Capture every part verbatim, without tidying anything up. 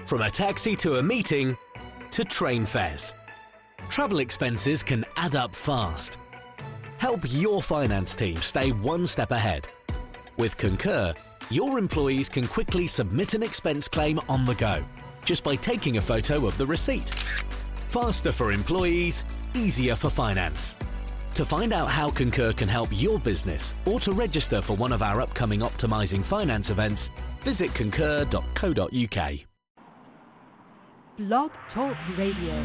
From a taxi to a meeting to train fares, travel expenses can add up fast. Help your finance team stay one step ahead. With Concur, your employees can quickly submit an expense claim on the go, just by taking a photo of the receipt. Faster for employees, easier for finance. To find out how Concur can help your business or to register for one of our upcoming Optimising Finance events, visit concur dot co dot uk. Blog Talk Radio.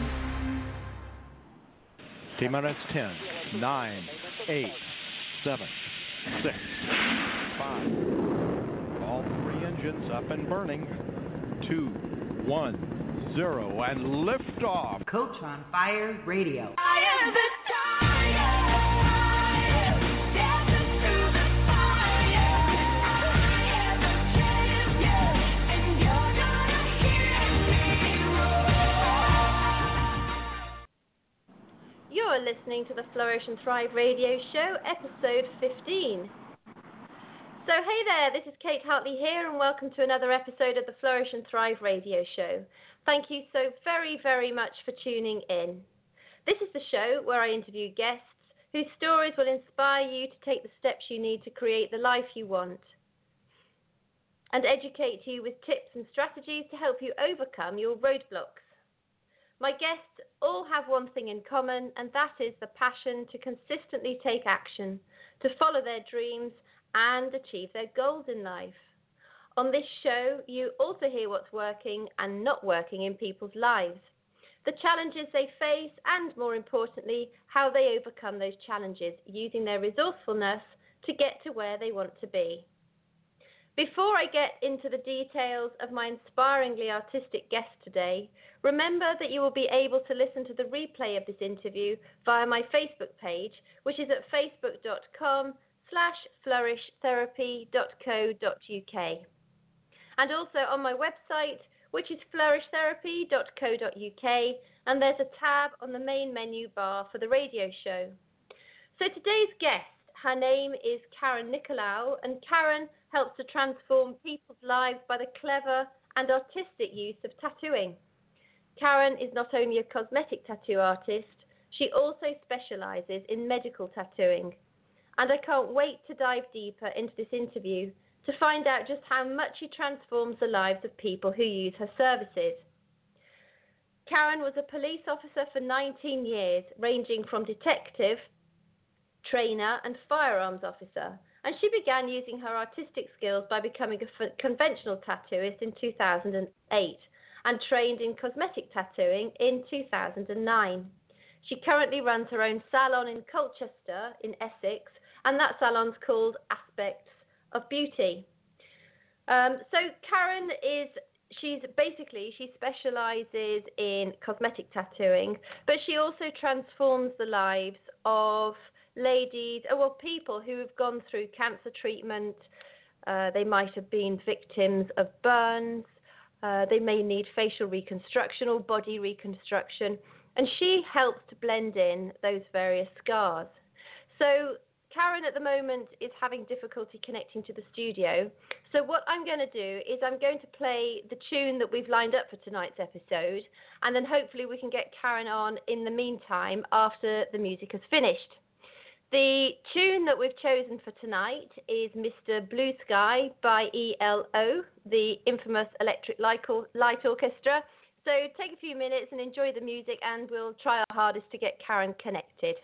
T-minus ten, nine, eight, seven, six, five. All three engines up and burning. two, one, zero, and liftoff. Coach on Fire Radio. I am the tiger. You're listening to the Flourish and Thrive Radio Show, episode fifteen. So hey there, this is Kate Hartley here, and welcome to another episode of the Flourish and Thrive Radio Show. Thank you so very, very much for tuning in. This is the show where I interview guests whose stories will inspire you to take the steps you need to create the life you want, and educate you with tips and strategies to help you overcome your roadblocks. My guests all have one thing in common, and that is the passion to consistently take action, to follow their dreams and achieve their goals in life. On this show, you also hear what's working and not working in people's lives, the challenges they face, and more importantly, how they overcome those challenges using their resourcefulness to get to where they want to be. Before I get into the details of my inspiringly artistic guest today, remember that you will be able to listen to the replay of this interview via my Facebook page, which is at facebook.com slash flourishtherapy dot co dot uk. And also on my website, which is flourish therapy dot co dot uk, and there's a tab on the main menu bar for the radio show. So today's guest, her name is Karen Nicolaou, and Karen helps to transform people's lives by the clever and artistic use of tattooing. Karen is not only a cosmetic tattoo artist, she also specialises in medical tattooing. And I can't wait to dive deeper into this interview to find out just how much she transforms the lives of people who use her services. Karen was a police officer for nineteen years, ranging from detective, trainer and firearms officer, and she began using her artistic skills by becoming a f- conventional tattooist in two thousand eight and trained in cosmetic tattooing in two thousand nine. She currently runs her own salon in Colchester in Essex, and that salon's called Aspects of Beauty. Um, so Karen is, she's basically, she specialises in cosmetic tattooing, but she also transforms the lives of ladies, or well, people who have gone through cancer treatment. Uh, they might have been victims of burns. Uh, they may need facial reconstruction or body reconstruction. And she helps to blend in those various scars. So Karen at the moment is having difficulty connecting to the studio. So what I'm going to do is I'm going to play the tune that we've lined up for tonight's episode, and then hopefully we can get Karen on in the meantime after the music has finished. The tune that we've chosen for tonight is Mister Blue Sky by E L O, the infamous Electric Light Orchestra. So take a few minutes and enjoy the music, and we'll try our hardest to get Karen connected.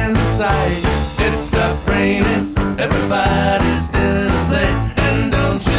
Everybody's in the place, and don't you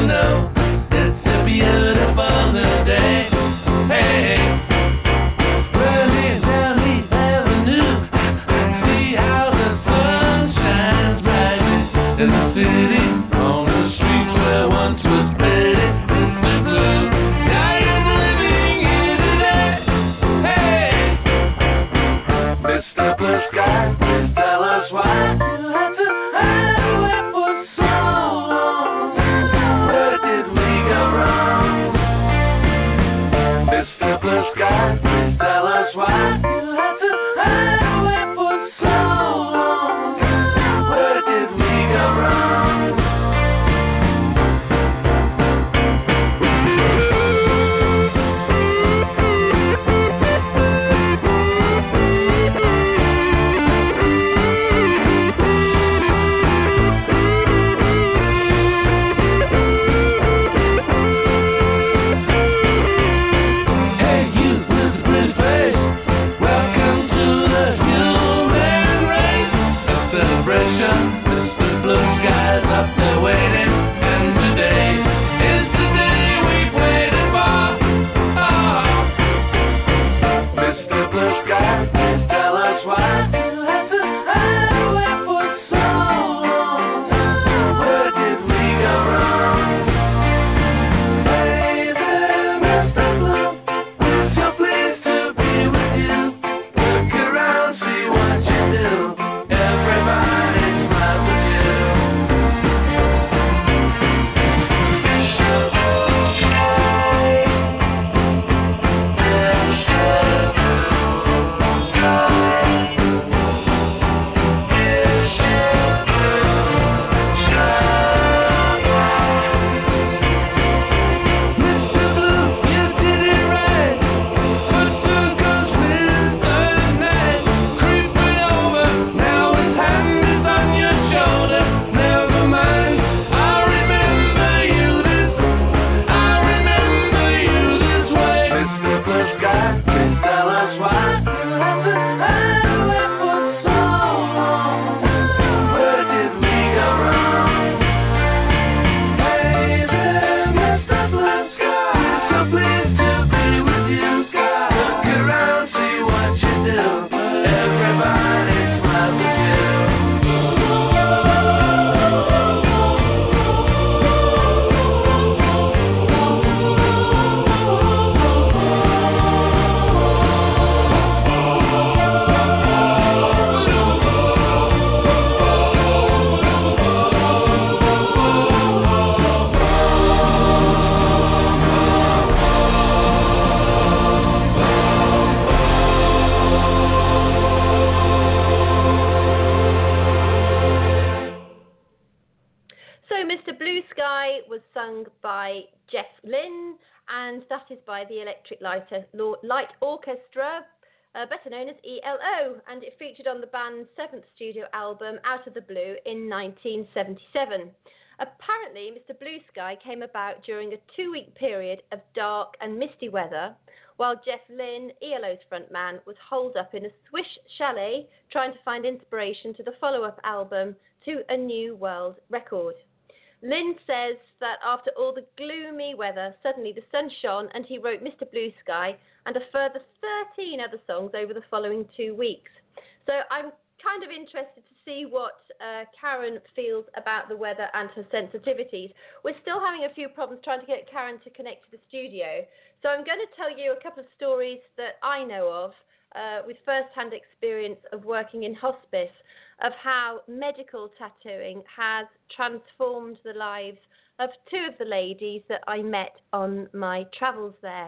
by Jeff Lynne, and that is by the Electric Light, Light Orchestra, uh, better known as E L O, and it featured on the band's seventh studio album, Out of the Blue, in nineteen seventy-seven. Apparently, Mister Blue Sky came about during a two-week period of dark and misty weather, while Jeff Lynne, E L O's frontman, was holed up in a Swiss chalet trying to find inspiration to the follow-up album, To a New World Record. Lynne says that after all the gloomy weather, suddenly the sun shone and he wrote Mister Blue Sky and a further thirteen other songs over the following two weeks. So I'm kind of interested to see what uh, Karen feels about the weather and her sensitivities. We're still having a few problems trying to get Karen to connect to the studio. So I'm going to tell you a couple of stories that I know of uh, with first-hand experience of working in hospice, of how medical tattooing has transformed the lives of two of the ladies that I met on my travels there.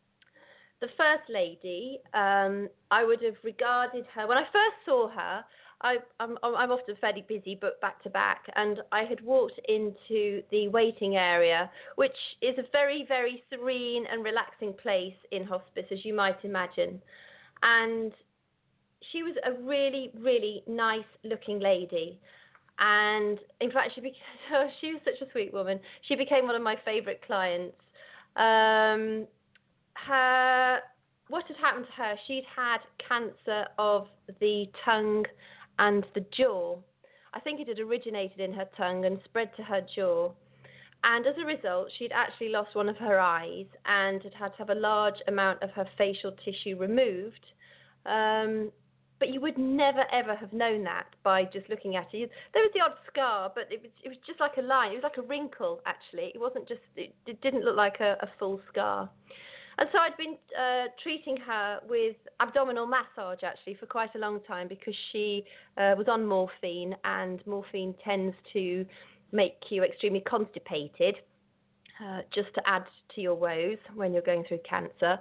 The first lady, um, I would have regarded her, when I first saw her, I, I'm, I'm often fairly busy, booked back to back, and I had walked into the waiting area, which is a very, very serene and relaxing place in hospice, as you might imagine. And she was a really, really nice-looking lady. And, in fact, she became, oh, she was such a sweet woman. She became one of my favourite clients. Um... Her, what had happened to her, she'd had cancer of the tongue and the jaw. I think it had originated in her tongue and spread to her jaw. And as a result, she'd actually lost one of her eyes and had had to have a large amount of her facial tissue removed. Um, but you would never, ever have known that by just looking at her. There was the odd scar, but it was, it was just like a line. It was like a wrinkle, actually. It wasn't just, it, it didn't look like a, a full scar. And so I'd been uh, treating her with abdominal massage, actually, for quite a long time because she uh, was on morphine, and morphine tends to make you extremely constipated, uh, just to add to your woes when you're going through cancer.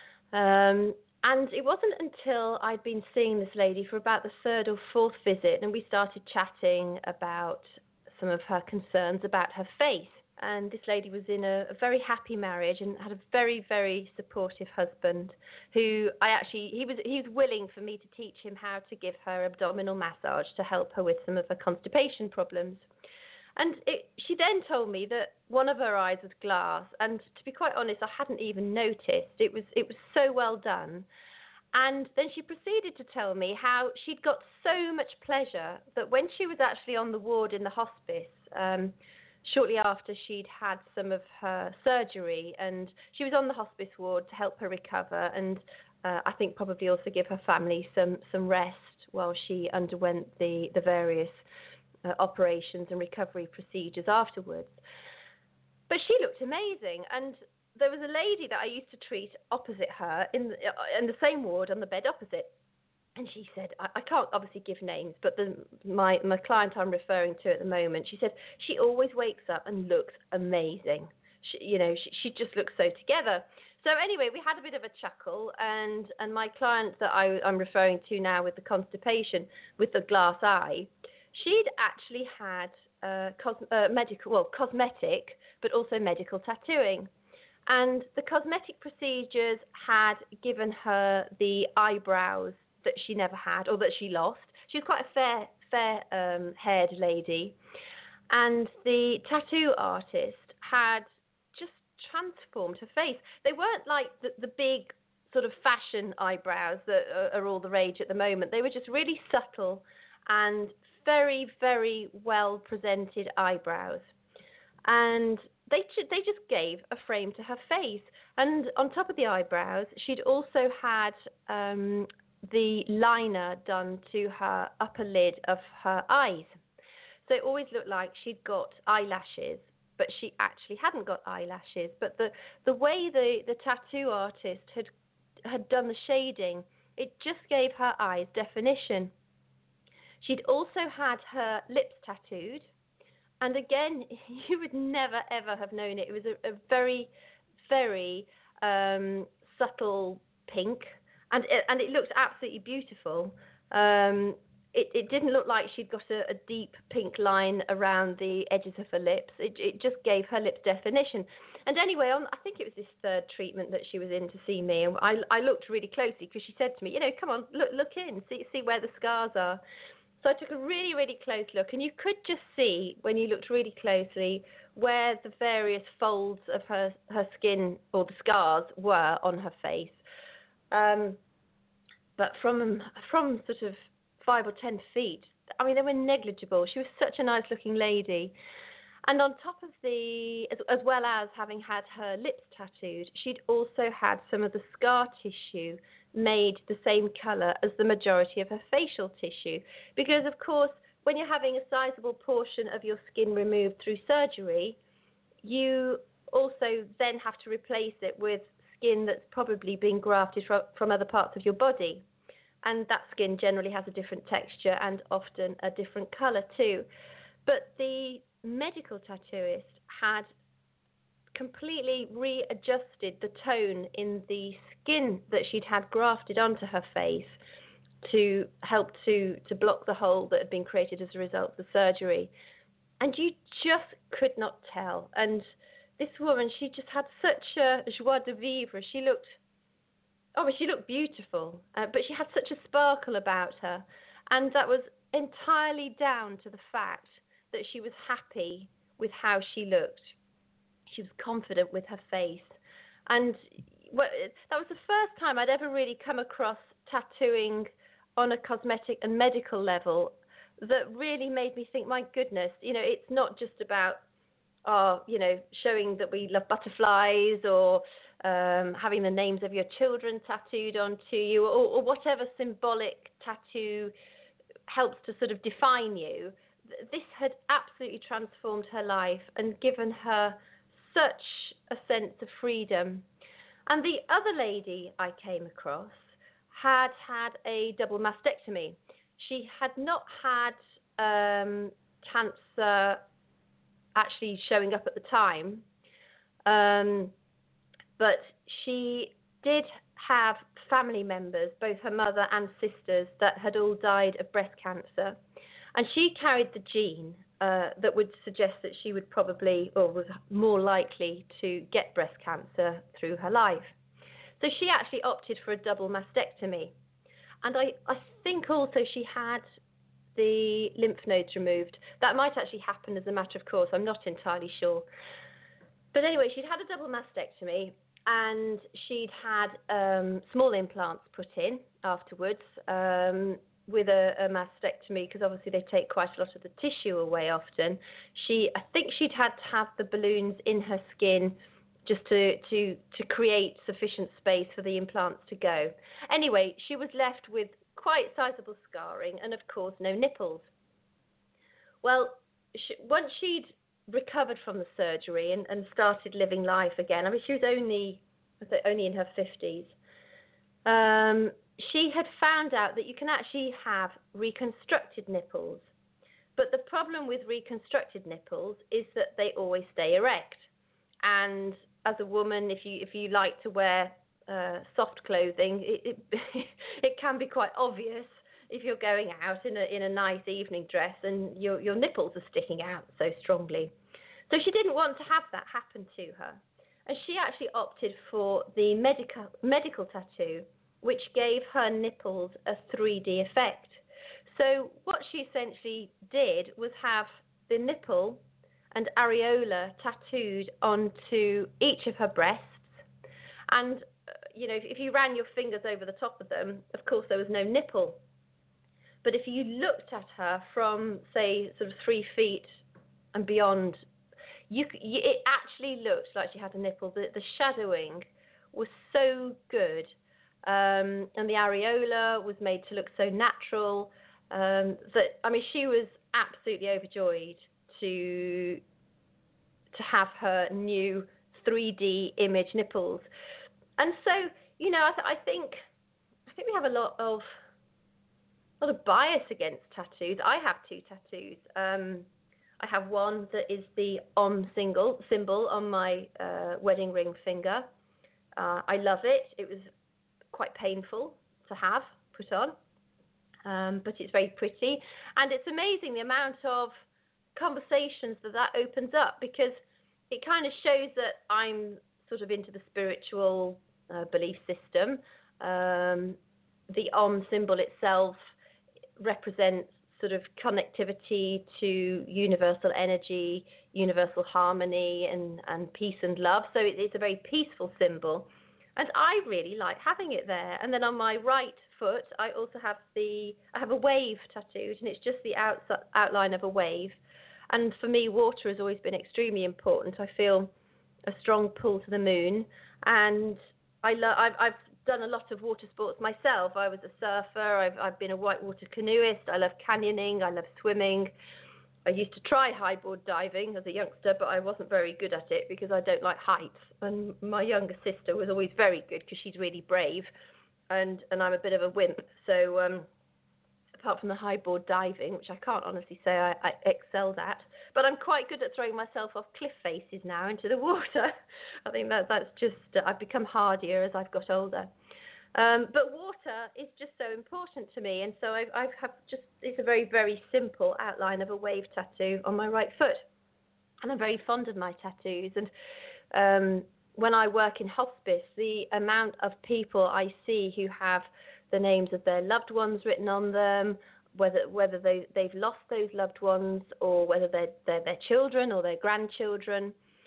Um, and it wasn't until I'd been seeing this lady for about the third or fourth visit, and we started chatting about some of her concerns about her faith. And this lady was in a, a very happy marriage and had a very, very supportive husband who I actually, he was he was willing for me to teach him how to give her abdominal massage to help her with some of her constipation problems. And it, she then told me that one of her eyes was glass, and to be quite honest, I hadn't even noticed. It was it was so well done. And then she proceeded to tell me how she'd got so much pleasure that when she was actually on the ward in the hospice, um, shortly after she'd had some of her surgery, and she was on the hospice ward to help her recover and uh, I think probably also give her family some, some rest while she underwent the, the various uh, operations and recovery procedures afterwards. But she looked amazing, and there was a lady that I used to treat opposite her in the, in the same ward on the bed opposite. And she said, I, I can't obviously give names, but the, my, my client I'm referring to at the moment, she said, she always wakes up and looks amazing. She, you know, she, she just looks so together. So anyway, we had a bit of a chuckle, and, and my client that I, I'm referring to now with the constipation, with the glass eye, she'd actually had uh, cos- uh, medical, well, cosmetic, but also medical tattooing. And the cosmetic procedures had given her the eyebrows that she never had, or that she lost. She was quite a fair, fair um, haired lady. And the tattoo artist had just transformed her face. They weren't like the, the big sort of fashion eyebrows that are, are all the rage at the moment. They were just really subtle and very, very well presented eyebrows. And they they just gave a frame to her face. And on top of the eyebrows, she'd also had um, the liner done to her upper lid of her eyes. So it always looked like she'd got eyelashes, but she actually hadn't got eyelashes. But the, the way the, the tattoo artist had had done the shading, it just gave her eyes definition. She'd also had her lips tattooed. And again, you would never, ever have known it. It was a, a very, very um, subtle pink. And it, and it looked absolutely beautiful. Um, it, it didn't look like she'd got a, a deep pink line around the edges of her lips. It, it just gave her lips definition. And anyway, on, I think it was this third treatment that she was in to see me, and I, I looked really closely because she said to me, you know, come on, look, look in, see, see where the scars are. So I took a really, really close look, and you could just see when you looked really closely where the various folds of her, her skin or the scars were on her face. Um, but from from sort of five or ten feet, I mean, they were negligible. She was such a nice-looking lady. And on top of the, as, as well as having had her lips tattooed, she'd also had some of the scar tissue made the same colour as the majority of her facial tissue. Because, of course, when you're having a sizable portion of your skin removed through surgery, you also then have to replace it with skin that's probably been grafted from, from other parts of your body. And that skin generally has a different texture and often a different colour too. But the medical tattooist had completely readjusted the tone in the skin that she'd had grafted onto her face to help to, to block the hole that had been created as a result of the surgery. And you just could not tell. And this woman, she just had such a joie de vivre. She looked, oh, she looked beautiful, uh, but she had such a sparkle about her. And that was entirely down to the fact that she was happy with how she looked. She was confident with her face. And well, that was the first time I'd ever really come across tattooing on a cosmetic and medical level that really made me think, my goodness, you know, it's not just about, oh, you know, showing that we love butterflies or um, having the names of your children tattooed onto you, or, or whatever symbolic tattoo helps to sort of define you. This had absolutely transformed her life and given her such a sense of freedom. And the other lady I came across had had a double mastectomy. She had not had um, cancer actually showing up at the time, um, but she did have family members, both her mother and sisters, that had all died of breast cancer. And she carried the gene uh, that would suggest that she would probably, or was more likely to get breast cancer through her life. So she actually opted for a double mastectomy. And I, I think also she had the lymph nodes removed. That might actually happen as a matter of course. I'm not entirely sure. But anyway, she'd had a double mastectomy, and she'd had um, small implants put in afterwards, um, with a, a mastectomy, because obviously they take quite a lot of the tissue away often. She, I think she'd had to have the balloons in her skin just to, to, to create sufficient space for the implants to go. Anyway, she was left with quite sizable scarring and, of course, no nipples. Well, she, once she'd recovered from the surgery and, and started living life again, I mean, she was only, I think, only in her fifties, um, she had found out that you can actually have reconstructed nipples. But the problem with reconstructed nipples is that they always stay erect. And as a woman, if you if you like to wear uh, soft clothing, it, it it can be quite obvious if you're going out in a in a nice evening dress and your your nipples are sticking out so strongly. So she didn't want to have that happen to her, and she actually opted for the medical medical tattoo, which gave her nipples a three D effect. So what she essentially did was have the nipple and areola tattooed onto each of her breasts. And, uh, you know, if, if you ran your fingers over the top of them, of course there was no nipple. But if you looked at her from, say, sort of three feet and beyond, you, you it actually looked like she had a nipple. The, the shadowing was so good. Um, and the areola was made to look so natural um, that, I mean, she was absolutely overjoyed to to have her new three D image nipples. And so, you know, I, th- I think I think we have a lot of a lot of bias against tattoos. I have two tattoos. Um, I have one that is the Om single symbol on my uh, wedding ring finger. Uh, I love it. It was quite painful to have put on. um, but it's very pretty. And it's amazing the amount of conversations that that opens up, because it kind of shows that I'm sort of into the spiritual uh, belief system. Um, the Om symbol itself represents sort of connectivity to universal energy, universal harmony, and, and peace and love. So it, it's a very peaceful symbol. And I really like having it there. And then on my right foot, I also have the, I have a wave tattooed, and it's just the out, outline of a wave. And for me, water has always been extremely important. I feel a strong pull to the moon, and I lo- I've, I've done a lot of water sports myself. I was a surfer. I've, I've been a whitewater canoeist. I love canyoning. I love swimming. I used to try highboard diving as a youngster, but I wasn't very good at it because I don't like heights. And my younger sister was always very good because she's really brave, and, and I'm a bit of a wimp. So um, apart from the highboard diving, which I can't honestly say I, I excelled at, but I'm quite good at throwing myself off cliff faces now into the water. I think that that's just, uh, I've become hardier as I've got older. Um, but water is just so important to me, and so I've, I've have just, it's a very, very simple outline of a wave tattoo on my right foot. And I'm very fond of my tattoos. And um, when I work in hospice, the amount of people I see who have the names of their loved ones written on them, whether whether they, they've lost those loved ones, or whether they're, they're their children or their grandchildren.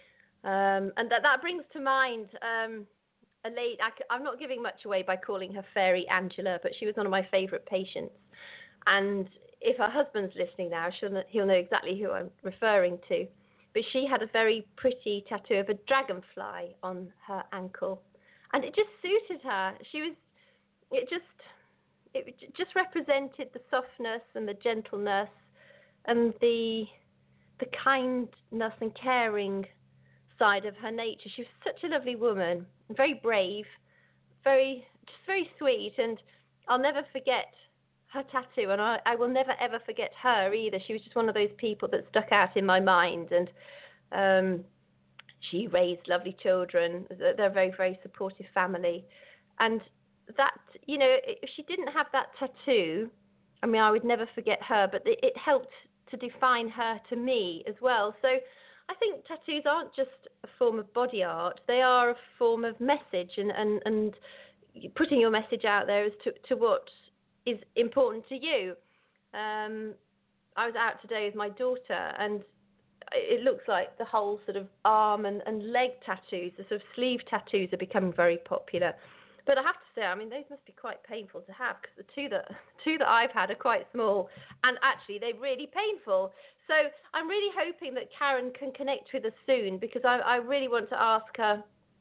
Um, and that, that brings to mind um, a lady, I, I'm not giving much away by calling her Fairy Angela, but she was one of my favourite patients. And if her husband's listening now, she'll know, he'll know exactly who I'm referring to. But she had a very pretty tattoo of a dragonfly on her ankle. And it just suited her. She was, it just... It just represented the softness and the gentleness and the the kindness and caring side of her nature. She was such a lovely woman, very brave, very just very sweet, and I'll never forget her tattoo, and I, I will never ever forget her either. She was just one of those people that stuck out in my mind, and um, she raised lovely children. They're a very, very supportive family, and that, you know, if she didn't have that tattoo, I mean, I would never forget her, but it, it helped to define her to me as well. So I think tattoos aren't just a form of body art. They are a form of message, and, and, and putting your message out there as to, to what is important to you. Um, I was out today with my daughter, and it looks like the whole sort of arm and, and leg tattoos, the sort of sleeve tattoos, are becoming very popular. But I have to say, I mean, those must be quite painful to have, because the two that two that I've had are quite small, and actually they're really painful. So I'm really hoping that Karen can connect with us soon, because I, I really want to ask her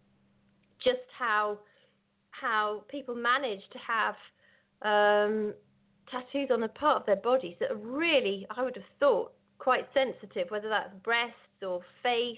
just how how people manage to have um, tattoos on a part of their bodies that are really, I would have thought, quite sensitive, whether that's breasts or face.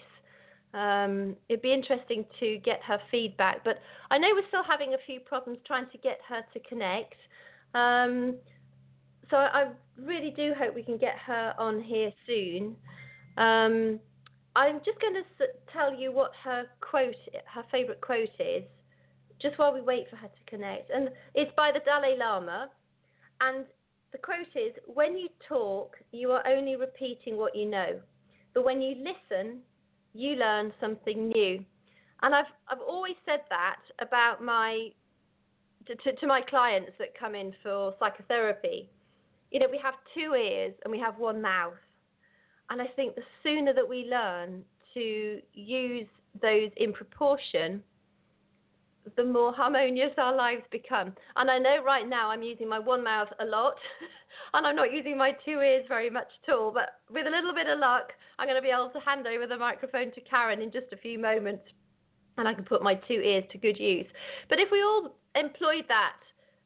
Um, it'd be interesting to get her feedback, but I know we're still having a few problems trying to get her to connect. Um, so I really do hope we can get her on here soon. Um, I'm just going to tell you what her quote, her favourite quote is, just while we wait for her to connect. And it's by the Dalai Lama, and the quote is, "When you talk, you are only repeating what you know, but when you listen, you learn something new." And I've I've always said that about my to, to, to my clients that come in for psychotherapy. You know, we have two ears and we have one mouth. And I think the sooner that we learn to use those in proportion, the more harmonious our lives become. And I know right now I'm using my one mouth a lot, and I'm not using my two ears very much at all, but with a little bit of luck, I'm going to be able to hand over the microphone to Karen in just a few moments, and I can put my two ears to good use. But if we all employed that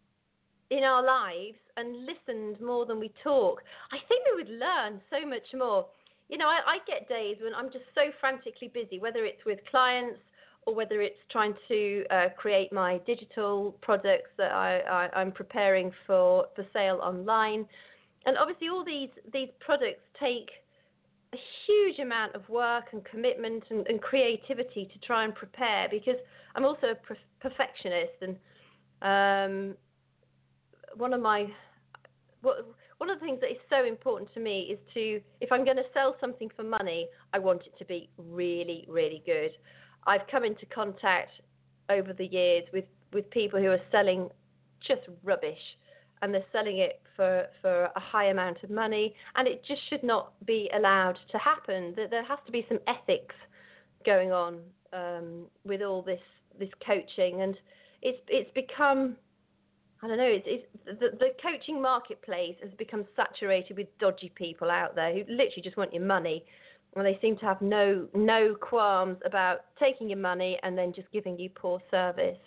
in our lives and listened more than we talk, I think we would learn so much more. You know, I, I get days when I'm just so frantically busy, whether it's with clients or whether it's trying to uh, create my digital products that I, I, I'm preparing for, for sale online. And obviously all these, these products take a huge amount of work and commitment and, and creativity to try and prepare, because I'm also a per- perfectionist. And um, one of my what, one of the things that is so important to me is to, if I'm going to sell something for money, I want it to be really, really good. I've come into contact over the years with, with people who are selling just rubbish, and they're selling it for, for a high amount of money, and it just should not be allowed to happen. There, there has to be some ethics going on um, with all this this coaching, and it's it's become, I don't know, it's, it's the, the coaching marketplace has become saturated with dodgy people out there who literally just want your money, and they seem to have no no qualms about taking your money and then just giving you poor service.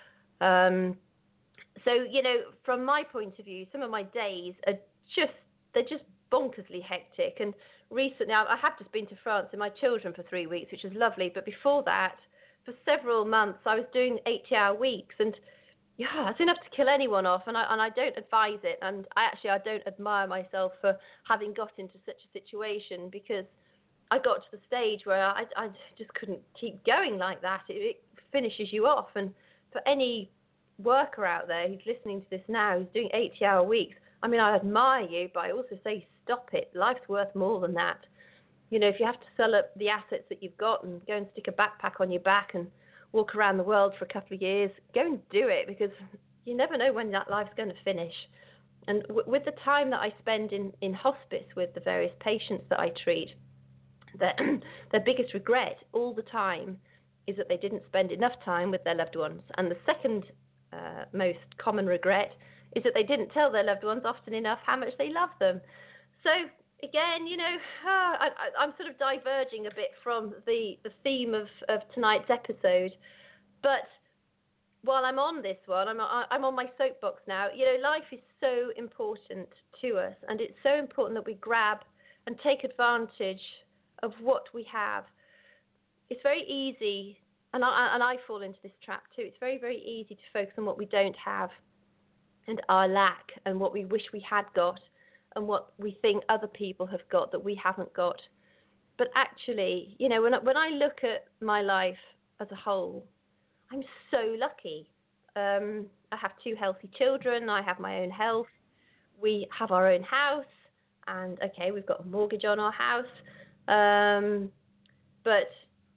Um, so, you know, from my point of view, some of my days are just, they're just bonkersly hectic. And recently, I have just been to France with my children for three weeks, which was lovely. But before that, for several months, I was doing eighty-hour weeks. And, yeah, it's enough to kill anyone off. And I, and I don't advise it. And I actually, I don't admire myself for having got into such a situation, because I got to the stage where I, I just couldn't keep going like that. It, it finishes you off. And for any worker out there who's listening to this now, who's doing eighty-hour weeks, I mean, I admire you, but I also say stop it. Life's worth more than that. You know, if you have to sell up the assets that you've got and go and stick a backpack on your back and walk around the world for a couple of years, go and do it, because you never know when that life's going to finish. And w- with the time that I spend in, in hospice with the various patients that I treat, their, their biggest regret all the time is that they didn't spend enough time with their loved ones. And the second uh, most common regret is that they didn't tell their loved ones often enough how much they love them. So, again, you know, uh, I, I, I'm sort of diverging a bit from the, the theme of, of tonight's episode. But while I'm on this one, I'm, I'm on my soapbox now. You know, life is so important to us, and it's so important that we grab and take advantage of what we have. It's very easy, and I, and I fall into this trap too, it's very, very easy to focus on what we don't have and our lack and what we wish we had got and what we think other people have got that we haven't got. But actually, you know, when I, when I look at my life as a whole, I'm so lucky. Um, I have two healthy children. I have my own health. We have our own house. And, okay, we've got a mortgage on our house. Um, but,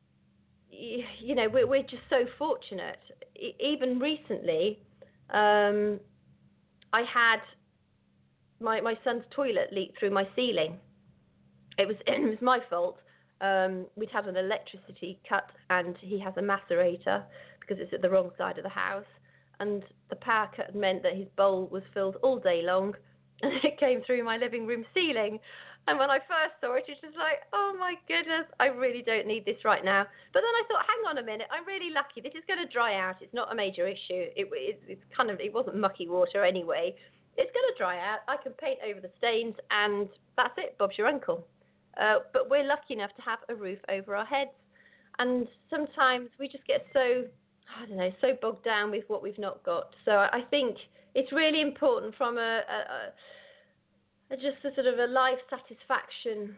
you know, we're, we're just so fortunate. E- even recently, um, I had my, my son's toilet leak through my ceiling. It was, it was my fault. Um, we'd had an electricity cut, and he has a macerator because it's at the wrong side of the house. And the power cut meant that his bowl was filled all day long, and it came through my living room ceiling. And when I first saw it, it was just like, oh my goodness, I really don't need this right now. But then I thought, hang on a minute, I'm really lucky. This is going to dry out. It's not a major issue. It, it, it's kind of, it wasn't mucky water anyway. It's going to dry out. I can paint over the stains, and that's it. Bob's your uncle. Uh, but we're lucky enough to have a roof over our heads. And sometimes we just get so, I don't know, so bogged down with what we've not got. So I think it's really important from a, a, a just a sort of a life satisfaction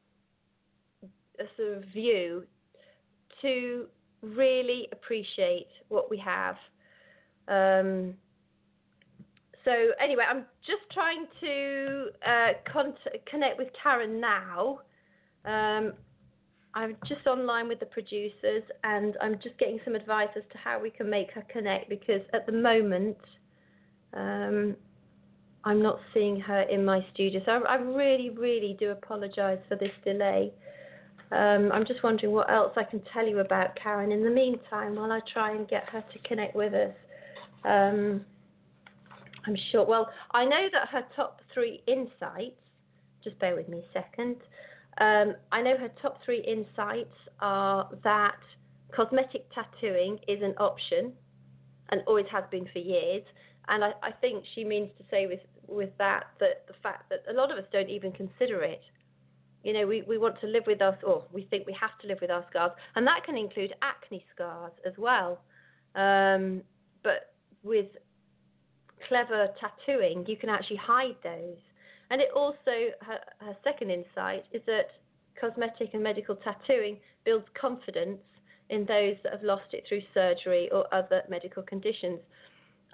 a sort of view to really appreciate what we have. Um, so anyway, I'm just trying to uh, con- connect with Karen now. Um, I'm just online with the producers, and I'm just getting some advice as to how we can make her connect, because at the moment um, I'm not seeing her in my studio. So I, I really, really do apologise for this delay. Um, I'm just wondering what else I can tell you about Karen in the meantime while I try and get her to connect with us. Um, I'm sure, well, I know that her top three insights, just bear with me a second, um, I know her top three insights are that cosmetic tattooing is an option and always has been for years, and I, I think she means to say with, with that, that the fact that a lot of us don't even consider it. You know, we, we want to live with us, or we think we have to live with our scars, and that can include acne scars as well. Um, but with clever tattooing, you can actually hide those. And it also, her, her second insight is that cosmetic and medical tattooing builds confidence in those that have lost it through surgery or other medical conditions.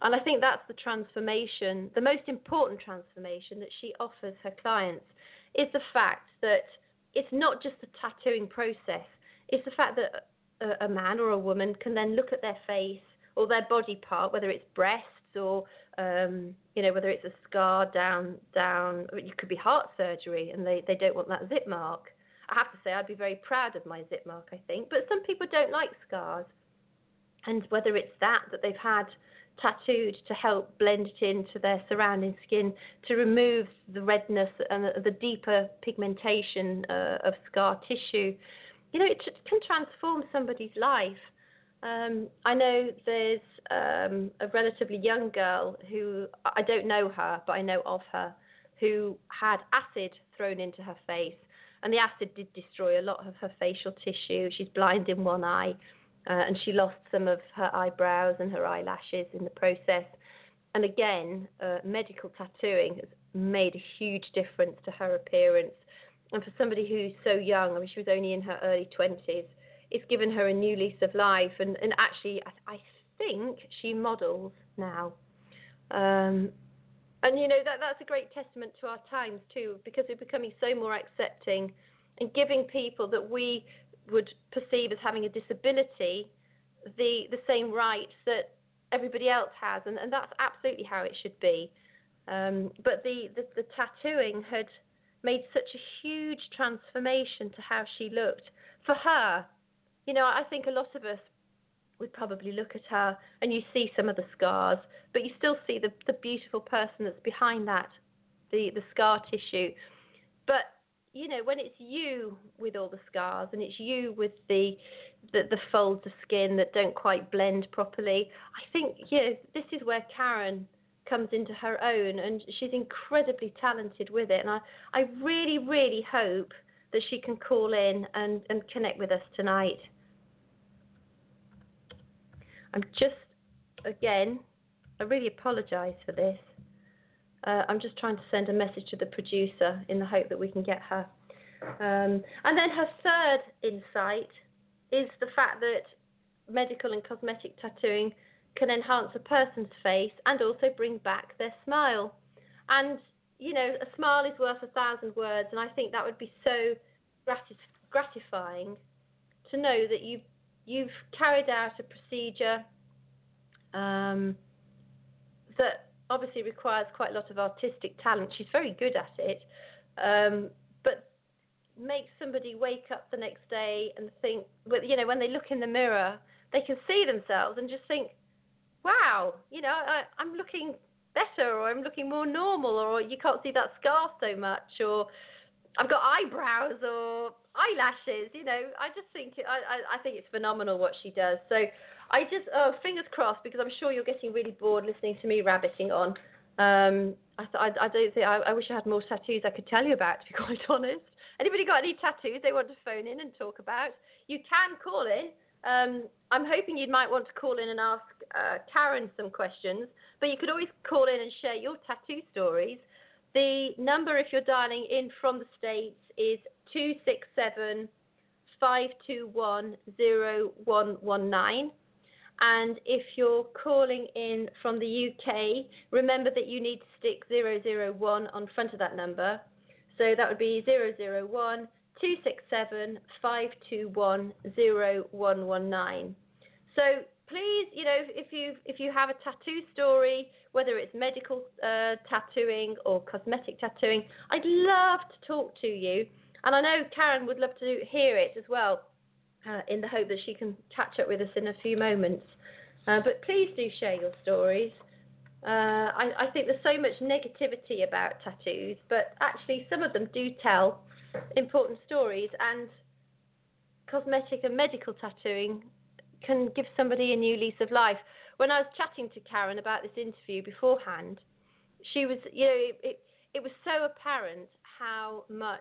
And I think that's the transformation, the most important transformation that she offers her clients, is the fact that it's not just the tattooing process. It's the fact that a, a man or a woman can then look at their face or their body part, whether it's breasts or, um, you know, whether it's a scar down, down, it could be heart surgery, and they, they don't want that zip mark. I have to say, I'd be very proud of my zip mark, I think. But some people don't like scars. And whether it's that, that they've had tattooed to help blend it into their surrounding skin, to remove the redness and the, the deeper pigmentation uh, of scar tissue, you know, it can transform somebody's life. Um, I know there's um, a relatively young girl who, I don't know her, but I know of her, who had acid thrown into her face. And the acid did destroy a lot of her facial tissue. She's blind in one eye. Uh, and she lost some of her eyebrows and her eyelashes in the process. And again, uh, medical tattooing has made a huge difference to her appearance. And for somebody who's so young, I mean, she was only in her early twenties, it's given her a new lease of life. And, and actually, I, I think she models now. Um, and, you know, that that's a great testament to our times, too, because we're becoming so more accepting and giving people that we would perceive as having a disability the the same rights that everybody else has, and, and that's absolutely how it should be. Um, but the, the, the tattooing had made such a huge transformation to how she looked. For her, you know, I think a lot of us would probably look at her and you see some of the scars, but you still see the, the beautiful person that's behind that, the, the scar tissue. But you know, when it's you with all the scars and it's you with the, the the folds of skin that don't quite blend properly, I think, you know, this is where Karen comes into her own, and she's incredibly talented with it. And I, I really, really hope that she can call in and, and connect with us tonight. I'm just, again, I really apologise for this. Uh, I'm just trying to send a message to the producer in the hope that we can get her. Um, and then her third insight is the fact that medical and cosmetic tattooing can enhance a person's face and also bring back their smile. And, you know, a smile is worth a thousand words, and I think that would be so gratis- gratifying to know that you've, you've carried out a procedure um, that obviously requires quite a lot of artistic talent. She's very good at it, um, but makes somebody wake up the next day and think, you know, when they look in the mirror, they can see themselves and just think, wow, you know, I, I'm looking better, or I'm looking more normal, or you can't see that scar so much, or I've got eyebrows or eyelashes, you know. I just think, I, I, I think it's phenomenal what she does. So I just, oh, fingers crossed, because I'm sure you're getting really bored listening to me rabbiting on. Um, I, I, I don't think, I, I wish I had more tattoos I could tell you about, to be quite honest. Anybody got any tattoos they want to phone in and talk about? You can call in. Um, I'm hoping you might want to call in and ask uh, Karen some questions, but you could always call in and share your tattoo stories. The number, if you're dialing in from the States, is two six seven, five two one, zero one one nine. And if you're calling in from the U K, remember that you need to stick zero zero one on front of that number. So that would be zero zero one, two six seven, five two one, zero one one nine. So please, you know, if you if you have a tattoo story, whether it's medical uh, tattooing or cosmetic tattooing, I'd love to talk to you. And I know Karen would love to hear it as well, uh, in the hope that she can catch up with us in a few moments. Uh, but please do share your stories. Uh, I, I think there's so much negativity about tattoos, but actually some of them do tell important stories, and cosmetic and medical tattooing can give somebody a new lease of life. When I was chatting to Karen about this interview beforehand, she was, you know, it, it, it was so apparent how much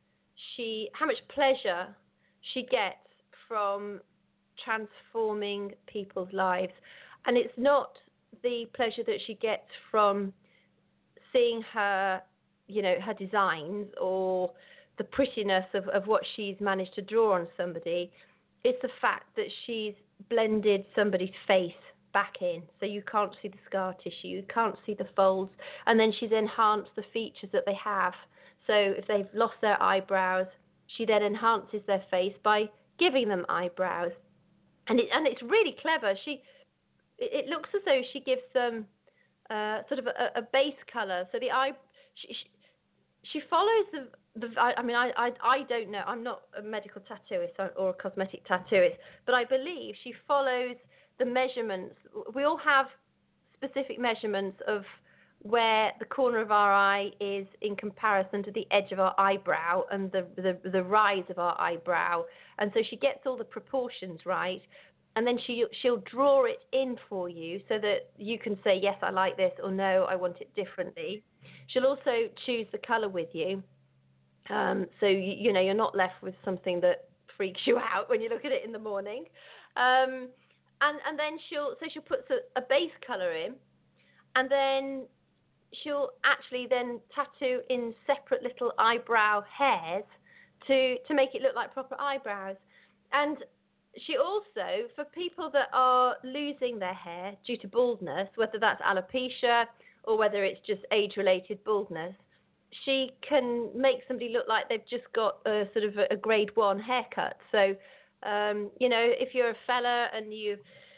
she, how much pleasure she gets from transforming people's lives. And it's not the pleasure that she gets from seeing her, you know, her designs or the prettiness of, of what she's managed to draw on somebody. It's the fact that she's blended somebody's face back in, so you can't see the scar tissue, you can't see the folds, and then she's enhanced the features that they have. So if they've lost their eyebrows, she then enhances their face by giving them eyebrows, and it and it's really clever. She it, it looks as though she gives them uh, sort of a, a base color. So the eye she she, she follows the the. I, I mean I, I I don't know. I'm not a medical tattooist or a cosmetic tattooist, but I believe she follows the measurements. We all have specific measurements of where the corner of our eye is in comparison to the edge of our eyebrow and the, the the rise of our eyebrow, and so she gets all the proportions right, and then she she'll draw it in for you so that you can say yes, I like this, or no, I want it differently. She'll also choose the color with you, um, so you, you know you're not left with something that freaks you out when you look at it in the morning, um, and and then she'll so she'll put a, a base color in, and then she'll actually then tattoo in separate little eyebrow hairs to to make it look like proper eyebrows. And she also, for people that are losing their hair due to baldness, whether that's alopecia or whether it's just age-related baldness, she can make somebody look like they've just got a sort of a, a grade one haircut. So, um, you know, if you're a fella and you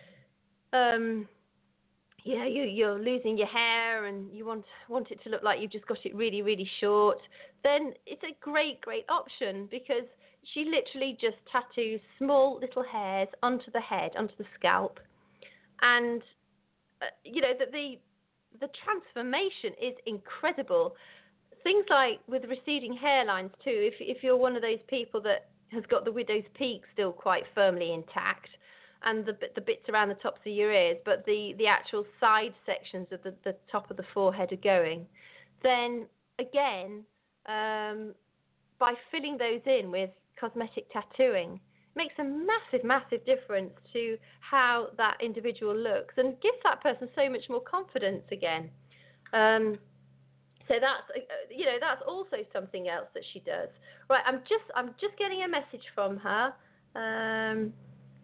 um you know, you, you're losing your hair and you want want it to look like you've just got it really, really short, then it's a great, great option, because she literally just tattoos small little hairs onto the head, onto the scalp. And, uh, you know, the, the the transformation is incredible. Things like with receding hairlines too, if if you're one of those people that has got the widow's peak still quite firmly intact, and the the bits around the tops of your ears, but the, the actual side sections of the, the top of the forehead are going, then again, um, by filling those in with cosmetic tattooing, makes a massive, massive difference to how that individual looks and gives that person so much more confidence again. Um, so that's, uh, you know, that's also something else that she does. Right, I'm just, I'm just getting a message from her. Um,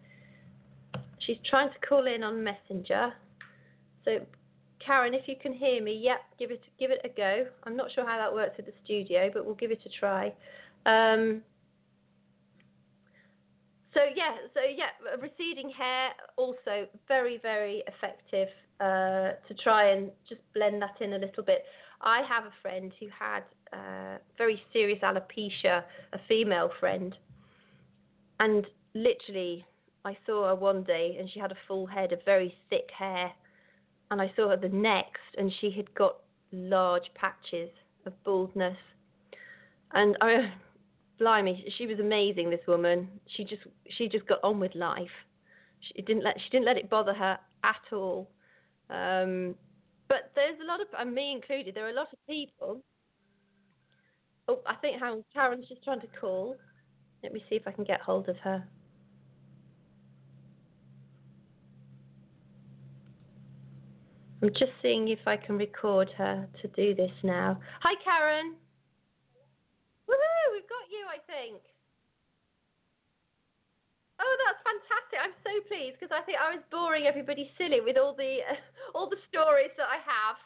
She's trying to call in on Messenger. So, Karen, if you can hear me, yep, give it give it a go. I'm not sure how that works with the studio, but we'll give it a try. Um, so yeah, so yeah, receding hair also very, very effective uh, to try and just blend that in a little bit. I have a friend who had uh, very serious alopecia, a female friend, and literally, I saw her one day and she had a full head of very thick hair, and I saw her the next and she had got large patches of baldness. And I, blimey, she was amazing, this woman. She just she just got on with life. She didn't let she didn't let it bother her at all. Um, but there's a lot of, and me included, there are a lot of people. Oh, I think how Karen's just trying to call. Let me see if I can get hold of her. I'm just seeing if I can record her to do this now. Hi, Karen. Woohoo, we've got you, I think. Oh, that's fantastic. I'm so pleased, because I think I was boring everybody silly with all the uh, all the stories that I have.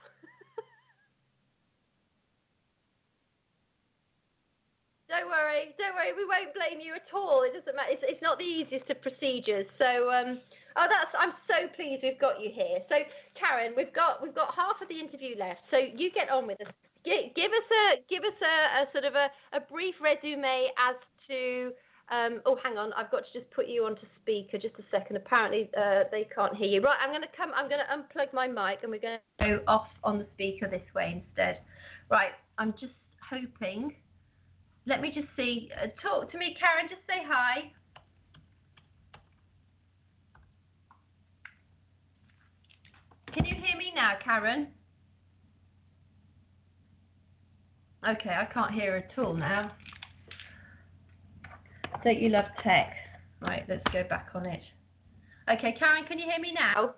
Don't worry, don't worry. We won't blame you at all. It doesn't matter. It's, it's not the easiest of procedures. So, um, oh, that's. I'm so pleased we've got you here. So, Karen, we've got we've got half of the interview left. So you get on with us. G- give us a give us a, a sort of a, a brief resume as to. Um, oh, hang on. I've got to just put you onto speaker. Just a second. Apparently, uh, they can't hear you. Right. I'm going to come. I'm going to unplug my mic, and we're going to go off on the speaker this way instead. Right. I'm just hoping. Let me just see. Uh, talk to me, Karen. Just say hi. Can you hear me now, Karen? Okay, I can't hear her at all now. Don't you love tech? Right, let's go back on it. Okay, Karen, can you hear me now?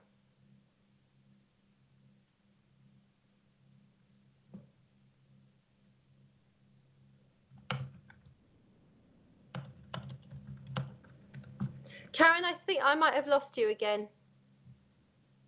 Karen, I think I might have lost you again.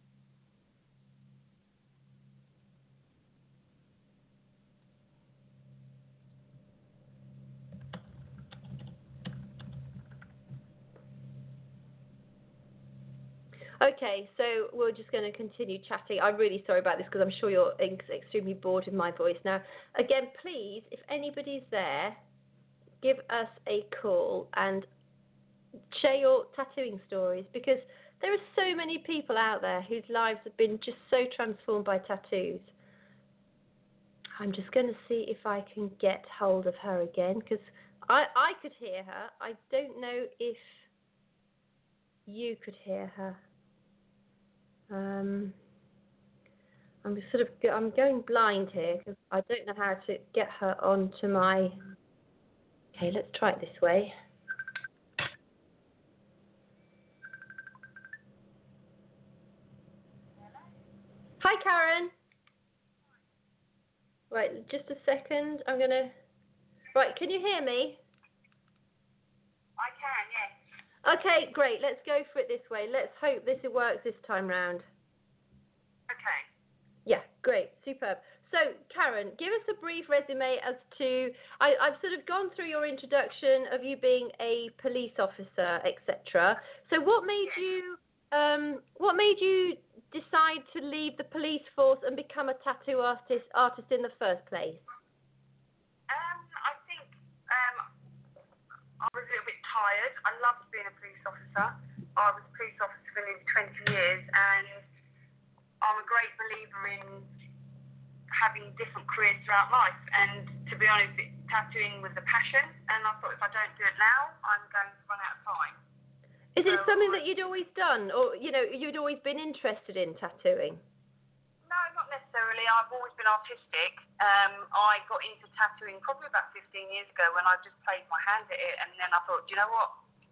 Okay, so we're just going to continue chatting. I'm really sorry about this because I'm sure you're ex- extremely bored with my voice now. Again, please, if anybody's there, give us a call and share your tattooing stories, because there are so many people out there whose lives have been just so transformed by tattoos. I'm just going to see if I can get hold of her again, because I, I could hear her. I don't know if you could hear her. Um, I'm just sort of I'm going blind here because I don't know how to get her onto my. Okay, let's try it this way. Hi, Karen. Right, just a second. I'm gonna. Right, can you hear me? I can, yes. Okay, great. Let's go for it this way. Let's hope this works this time round. Okay. Yeah, great, superb. So, Karen, give us a brief resume as to, I, I've sort of gone through your introduction of you being a police officer, et cetera. So what made you, um, what made you decide to leave the police force and become a tattoo artist, artist in the first place? Um, I think um, I was a little bit tired. I loved being a police officer. I was a police officer for nearly twenty years, and I'm a great believer in having different careers throughout life. And to be honest, it, tattooing was a passion, and I thought if I don't do it now, I'm going to run out of time. Is it So something I, that you'd always done, or, you know, you'd always been interested in tattooing? No, not necessarily. I've always been artistic. Um, I got into tattooing probably about fifteen years ago when I just played my hand at it, and then I thought, you know what,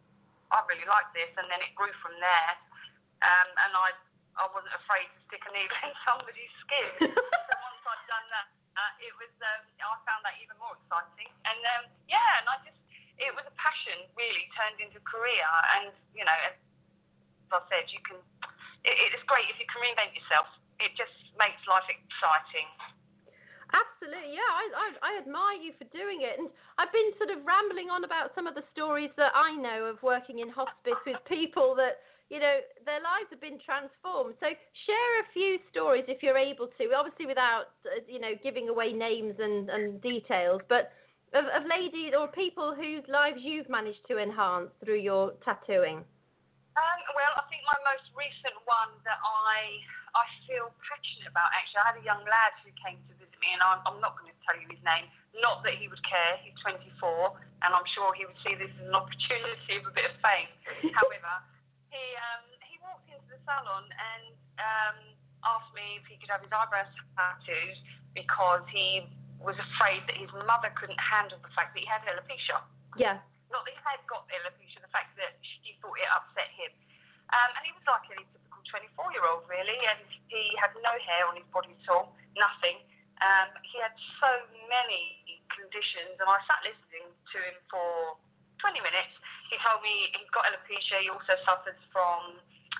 I really like this, and then it grew from there. Um, and I I wasn't afraid to stick a needle in somebody's skin. So once I'd done that, uh, it was um, I found that even more exciting. And um, yeah, and I just it was a passion really turned into career. And you know, as I said, you can. It, it's great if you can reinvent yourself. It just makes life exciting. Absolutely, yeah. I, I I admire you for doing it, and I've been sort of rambling on about some of the stories that I know of working in hospice with people that, you know, their lives have been transformed. So share a few stories if you're able to, obviously without, uh, you know, giving away names and, and details, but of, of ladies or people whose lives you've managed to enhance through your tattooing. Um, well, I think my most recent one that I I feel passionate about, actually, I had a young lad who came to visit me, and I'm, I'm not going to tell you his name, not that he would care, he's twenty-four, and I'm sure he would see this as an opportunity of a bit of fame. However, he um, he walked into the salon and um, asked me if he could have his eyebrows tattooed because he was afraid that his mother couldn't handle the fact that he had alopecia. Yeah. Not that he had got alopecia, the fact that she thought it upset him. Um, and he was like any typical twenty-four-year-old, really, and he had no hair on his body at all, nothing. Um, he had so many conditions, and I sat listening to him for twenty minutes. He told me he's got alopecia. He also suffers from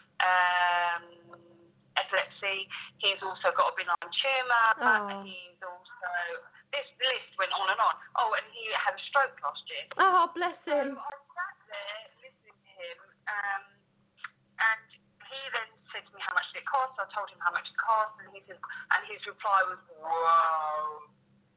um, epilepsy. He's also got a benign tumour. Oh. He's also... This list went on and on. Oh, and he had a stroke last year. Oh, bless him. So I sat there listening to him, um, and he then said to me how much it cost. I told him how much it cost, and he said, and his reply was, "Whoa."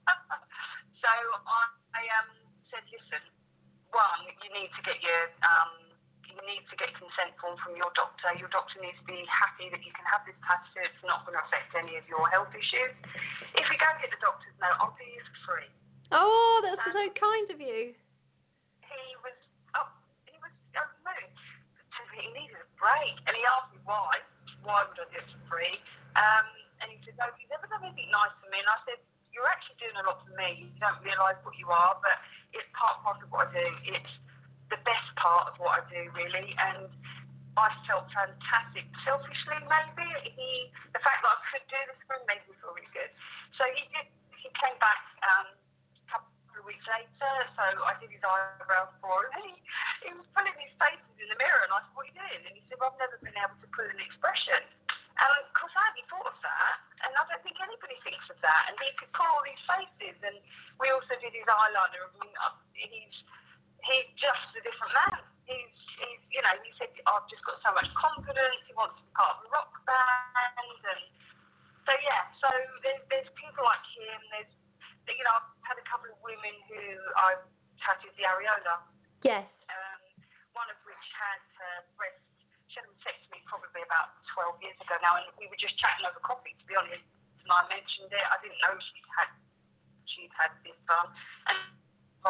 So I, I um, said, listen, one, you need to get your um, you need to get consent form from your doctor. Your doctor needs to be happy that you can have this tattoo. It's not going to affect any of your health issues. If you go get the doctor's note, I'll do you for free. Oh, that's Um, so kind of you. He was, oh, he was over the moon. He needed a break, and he asked me why. Why would I do it for free? Um, and he said, no, you've never done anything nice for me. And I said, you're actually doing a lot for me. You don't realise what you are, but it's part and parcel of what I do. It's the best part of what I do, really. And I felt fantastic. Selfishly, maybe, he, the fact that I could do this for him made me feel really good. So he did. He came back um, a couple of weeks later, so I did his eyebrows for him. And he, he was pulling his faces in the mirror, and I said, what are you doing? And he said, well, I've never been able to put an expression. And of course, I hadn't thought of that, and I don't think anybody thinks of that. And he could pull all these faces, and we also did his eyeliner. I mean, he's he's just a different man. he's, he's, you know, he said, I've just got so much confidence, he wants to be part of a rock band, and so, yeah, so there's, there's people like him, there's, you know, I've had a couple of women who I've tattooed the areola. Yes. Um, one of which had uh, breast, she had a mastectomy probably about twelve years ago now, and we were just chatting over coffee, to be honest, and I mentioned it. I didn't know she'd had, she'd had this done, and I,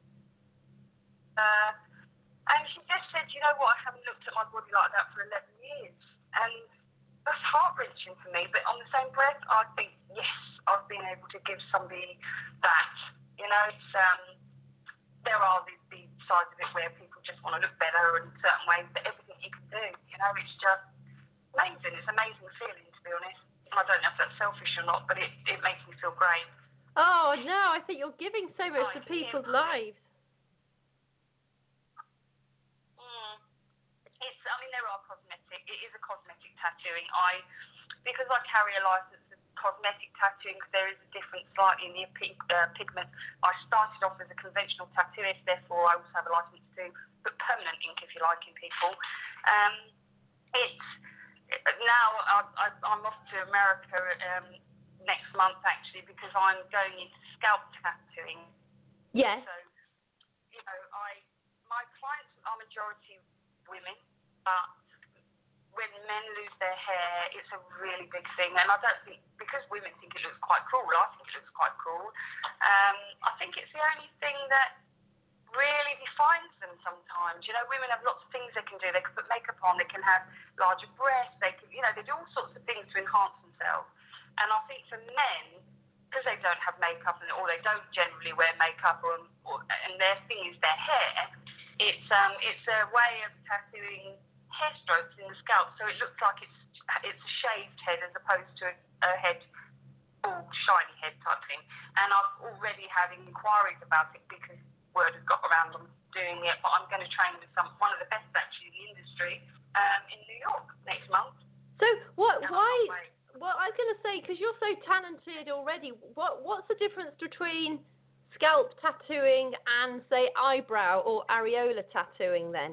uh, and she just said, you know what, I haven't looked at my body like that for eleven years, and that's heart-wrenching for me, but on the same breath, I think, yes, I've been able to give somebody that, you know, it's, um, there are the, the sides of it where people just want to look better in certain ways, but everything you can do, you know, it's just amazing. It's an amazing feeling, to be honest. I don't know if that's selfish or not, but it, it makes me feel great. Oh, no, I think you're giving so much to Oh, people's yeah. lives. Mm. It's, I mean, there are cosmetic. It is a cosmetic tattooing. I, because I carry a license of cosmetic tattooing, because there is a difference slightly in the pig, uh, pigment. I started off as a conventional tattooist, therefore I also have a license to put permanent ink, if you like, in people. Um, it's now I, I, I'm off to America um, next month actually, because I'm going into scalp tattooing. Yes. So, you know, I my clients are majority women, but when men lose their hair, it's a really big thing, and I don't think, because women think it looks quite cruel, I think it looks quite cruel. Um, I think it's the only thing that really defines them sometimes. You know, women have lots of things they can do. They can put makeup on, they can have larger breasts, they can, you know, they do all sorts of things to enhance themselves. And I think for men, because they don't have makeup, and or they don't generally wear makeup, or, or and their thing is their hair, it's um it's a way of tattooing hair strokes in the scalp, so it looks like it's it's a shaved head as opposed to a, a head, all shiny head type thing. And I've already had inquiries about it because word has got around on doing it. But I'm going to train with some one of the best actually in the industry um, in New York next month. So what? And Why? Well, I was going to say, because you're so talented already. What What's the difference between scalp tattooing and, say, eyebrow or areola tattooing then?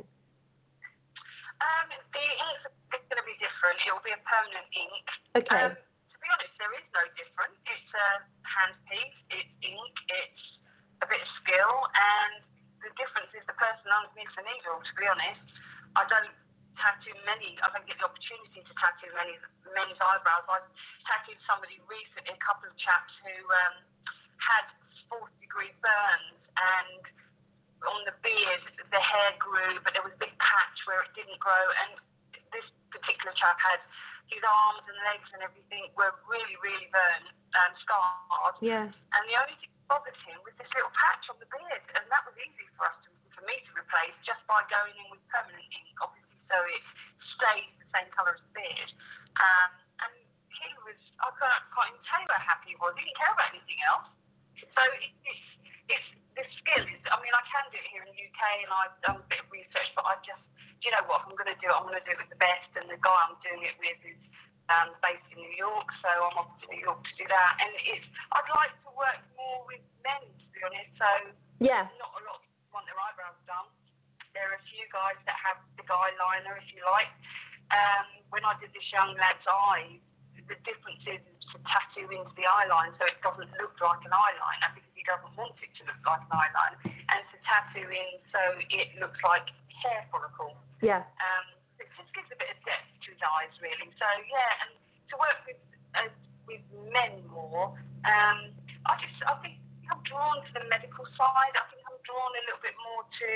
Um, the ink is going to be different. It will be a permanent ink. Okay. Um, to be honest, there is no difference. It's a handpiece, it's ink, it's a bit of skill, and the difference is the person underneath the needle, to be honest. I don't tattoo many, I don't get the opportunity to tattoo many men's eyebrows. I tattooed somebody recently, a couple of chaps who um, had fourth degree burns, and on the beard, the hair grew, but there was a big patch where it didn't grow, and this particular chap had his arms and legs and everything were really, really burned and scarred. Yeah. And the only thing that bothered him was this little patch on the beard, and that was easy for us to, for me to replace just by going in with permanent ink, obviously, so it stays the same colour as the beard. Um, and he was, I can't, can't even tell you how happy he was. He didn't care about anything else. So it, it's, it's the skill is, I mean, I can do it here in the U K, and I've done a bit of research, but I just, do you know what, if I'm going to do it, I'm going to do it with the best, and the guy I'm doing it with is um, based in New York, so I'm off to New York to do that. And it's, I'd like to work more with men, to be honest, so yeah. Not a lot of people want their eyebrows done. There are a few guys that have the eyeliner, if you like. Um, when I did this young lad's eyes, the difference is to tattoo into the eyeline so it doesn't look like an eyeliner, because he doesn't want it to look like an eyeliner, and to tattoo in so it looks like hair follicle. Yeah. Um, it just gives a bit of depth to his eyes, really. So yeah, and to work with uh, with men more, um, I just I think I'm drawn to the medical side. I think I'm drawn a little bit more to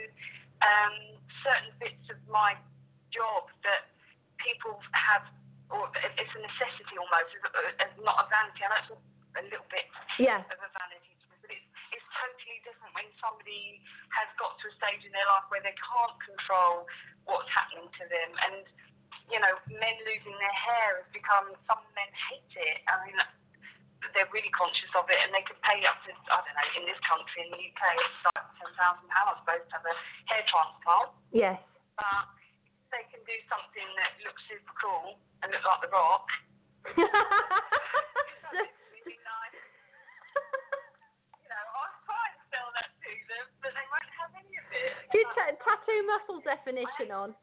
um, certain bits of my job that people have, or it's a necessity almost, it's not a vanity. I know it's a little bit yeah. of a vanity, but it's, it's totally different when somebody has got to a stage in their life where they can't control what's happening to them. And, you know, men losing their hair has become, some men hate it. I mean, they're really conscious of it, and they could pay up to, I don't know, in this country, in the U K, it's like ten thousand pounds, I suppose, to have a hair transplant. Yes. But they can do something that looks super cool and look like The Rock. Really nice. You know, I'll try and sell that to them, but they won't have any of it. You t- tattoo muscle definition on.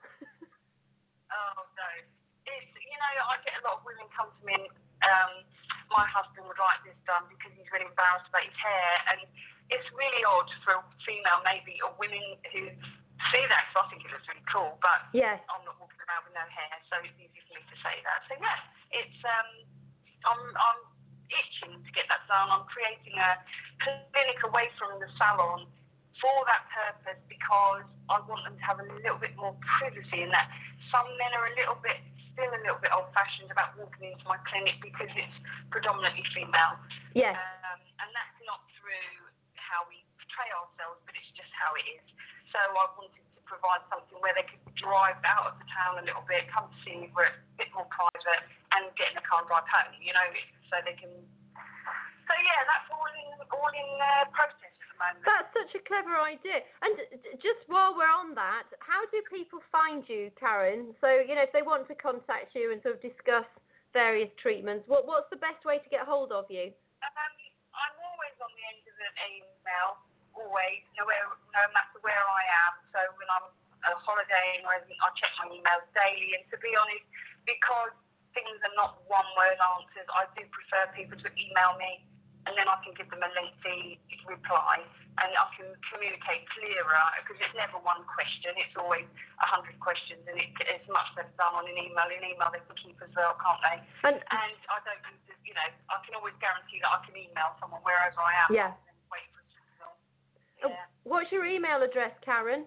Oh, no. It's, you know, I get a lot of women come to me and um, my husband would like this done because he's really embarrassed about his hair. And it's really odd for a female, maybe, or women who see that, because I think it looks really cool. But yes. I'm not walking around with no hair, so it's easy for me to say that. So, yeah, it's, um, I'm, I'm itching to get that done. I'm creating a clinic away from the salon for that purpose, because I want them to have a little bit more privacy in that. Some men are a little bit, still a little bit old-fashioned about walking into my clinic because it's predominantly female. Yes. Um, and that's not through how we portray ourselves, but it's just how it is. So I wanted to provide something where they could drive out of the town a little bit, come to see me, where it's a bit more private, and get in the car and drive home, you know, so they can... So, yeah, that's all in, all in uh, process. That's such a clever idea. And just while we're on that, how do people find you, Karen? So, you know, if they want to contact you and sort of discuss various treatments, what what's the best way to get hold of you? Um, I'm always on the end of an email, always, no, where, no matter where I am. So when I'm on holiday or anything, I check my emails daily. And to be honest, because things are not one-word answers, I do prefer people to email me, and then I can give them a lengthy reply, and I can communicate clearer, because it's never one question, it's always a hundred questions, and it, it's much better done on an email. In email they can keep as well, can't they? And, and I don't need to, you know, I can always guarantee that I can email someone wherever I am. Yeah. And wait for a signal. Yeah. What's your email address, Karen?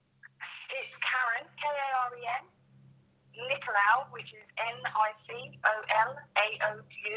It's Karen, K A R E N, Nicolau, which is N I C O L A O U,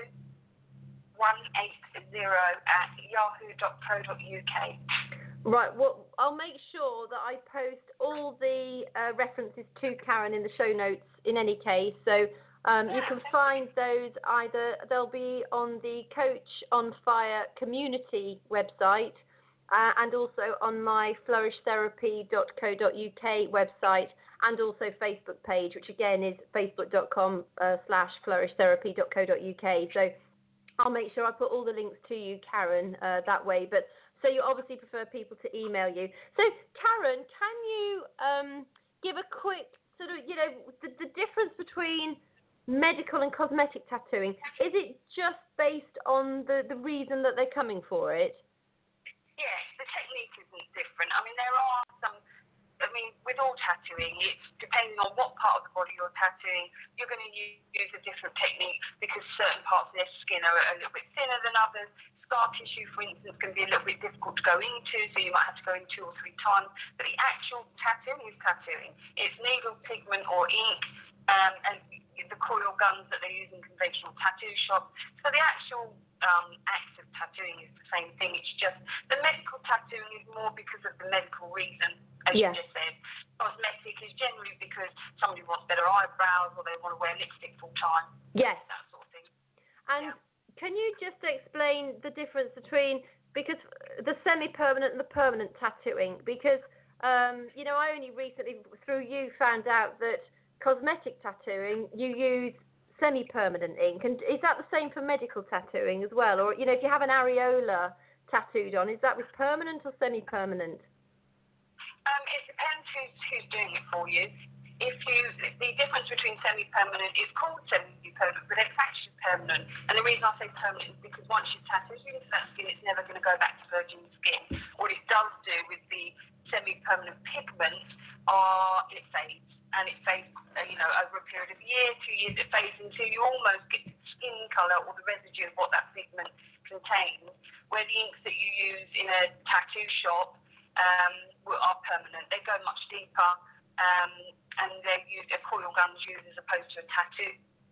one eight zero at yahoo dot co dot uk. Right, well, I'll make sure that I post all the uh, references to Karen in the show notes in any case. So um, you can find those either, they'll be on the Coach on Fire community website uh, and also on my flourish therapy dot co dot uk website, and also Facebook page, which again is facebook.com uh, slash flourishtherapy dot co dot uk. So I'll make sure I put all the links to you, Karen, uh, that way. But so you obviously prefer people to email you. So, Karen, can you um, give a quick sort of, you know, the, the difference between medical and cosmetic tattooing? Is it just based on the, the reason that they're coming for it? Yes, the technique isn't different. I mean, there are some... I mean, with all tattooing, it's depending on what part of the body you're tattooing, you're going to use, use a different technique, because certain parts of their skin are a little bit thinner than others. Scar tissue, for instance, can be a little bit difficult to go into, so you might have to go in two or three times. But the actual tattooing is tattooing. It's needle, pigment, or ink, um, and the coil guns that they use in conventional tattoo shops. So the actual um, act of tattooing is the same thing. It's just the medical tattooing is more because of the medical reason. As yes. you just said, cosmetic is generally because somebody wants better eyebrows, or they want to wear lipstick full time. Yes. That sort of thing. And yeah. Can you just explain the difference between, because the semi-permanent and the permanent tattooing? Because, um, you know, I only recently, through you, found out that cosmetic tattooing, you use semi-permanent ink. And is that the same for medical tattooing as well? Or, you know, if you have an areola tattooed on, is that with permanent or semi-permanent? Um, it depends who's, who's doing it for you. If you, the difference between semi-permanent is called semi-permanent, but it's actually permanent. And the reason I say permanent is because once you've tattooed into that skin, it's never going to go back to virgin skin. What it does do with the semi-permanent pigment are it fades, and it fades, uh, you know, over a period of a year, two years, it fades until you almost get the skin colour or the residue of what that pigment contains. Where the inks that you use in a tattoo shop um, are permanent. They go much deeper, um, and they're used, a coil gun's used as opposed to a tattoo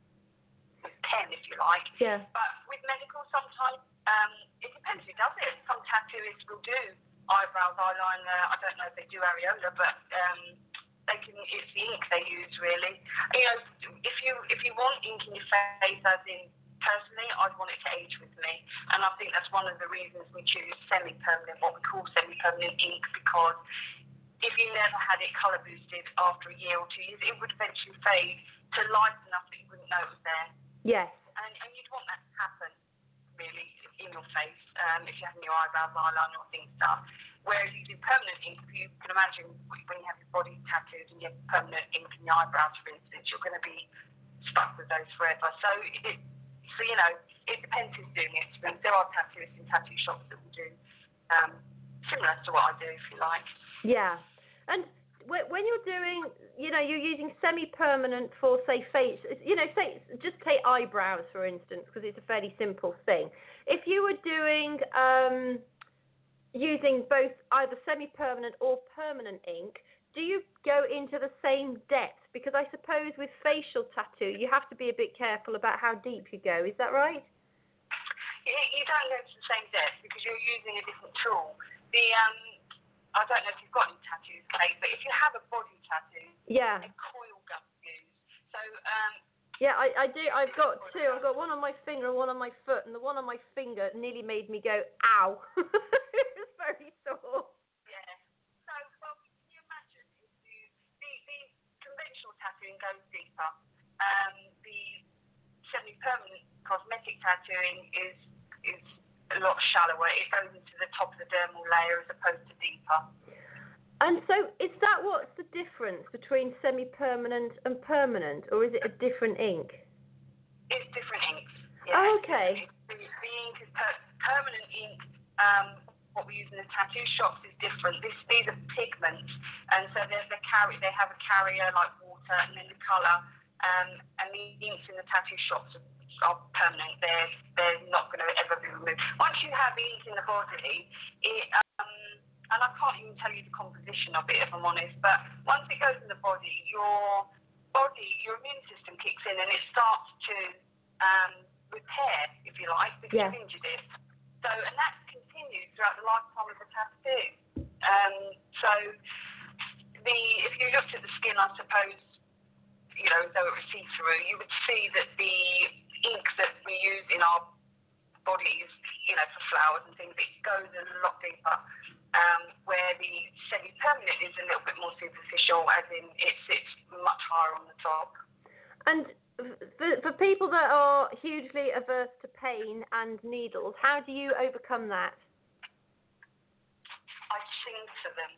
pen, if you like. Yeah. But with medical, sometimes um, it depends who does it. Some tattooists will do eyebrows, eyeliner. I don't know if they do areola, but um, they can. It's the ink they use, really. You know, if you if you want ink in your face, as in. Personally, I'd want it to age with me, and I think that's one of the reasons we choose semi-permanent, what we call semi-permanent ink, because if you never had it colour boosted after a year or two years, it would eventually fade to light enough that you wouldn't know it was there. Yes. And, and you'd want that to happen, really, in your face, um, if you're having your eyebrows, eyeliner, or things stuff. Whereas you do permanent ink, if you can imagine when you have your body tattooed and you have permanent ink in your eyebrows, for instance, you're going to be stuck with those forever. So, it, so you know, it depends who's doing it. There are tattooists in tattoo shops that will do um, similar to what I do, if you like. Yeah. And when you're doing, you know, you're using semi-permanent for, say, face, you know, say, just take eyebrows, for instance, because it's a fairly simple thing. If you were doing, um, using both either semi-permanent or permanent ink, do you go into the same depth? Because I suppose with facial tattoo, you have to be a bit careful about how deep you go. Is that right? You don't go to the same depth because you're using a different tool. The um, I don't know if you've got any tattoos, Kate, but if you have a body tattoo, yeah, a coil gun used. So um, yeah, I, I do. I've got two. I've got one on my finger and one on my foot, and the one on my finger nearly made me go, ow. It was very sore. Yeah. So, well, can you imagine if you, the, the conventional tattooing goes deeper. Um, the semi-permanent cosmetic tattooing is is a lot shallower. It goes into the top of the dermal layer as opposed to deeper. And so, is that what's the difference between semi-permanent and permanent, or is it a different ink? It's different inks. Yeah. Oh, okay. The, the ink is per, permanent ink. Um, what we use in the tattoo shops is different. This, these are pigments, and so there's a carry. They have a carrier like water, and then the colour. Um, and the inks in the tattoo shops are, are permanent. They're they're not going to ever be removed. Once you have ink in the body, it um, and I can't even tell you the composition of it if I'm honest, but once it goes in the body, your body, your immune system kicks in and it starts to um, repair, if you like, because yeah. you've injured it. So, and that continues throughout the lifetime of the tattoo. Um, so, the if you looked at the skin, I suppose, you know, though it was see-through, you would see that the ink that we use in our bodies, you know, for flowers and things, it goes a lot deeper. Um, where the semi-permanent is a little bit more superficial, as in it sits much higher on the top. And for, for people that are hugely averse to pain and needles, how do you overcome that? I sing to them.